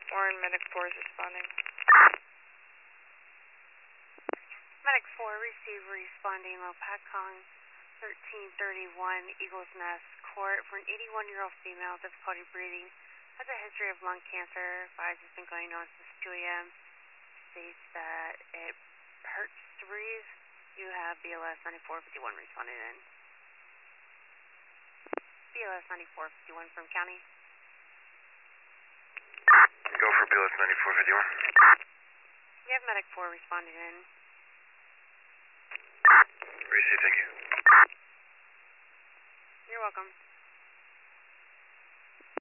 Warren, Medic 4 is responding. Medic 4, receive responding Lopatcong 1331 Eagles Nest Court for an 81-year-old female, difficulty breathing, has a history of lung cancer, advised has been going on since 2 a.m. States that it hurts to breathe. You have BLS 9451 responding in. BLS 9451 from county. Go for BLS 9451. You have Medic 4 responding in. Receive, thank you. You're welcome.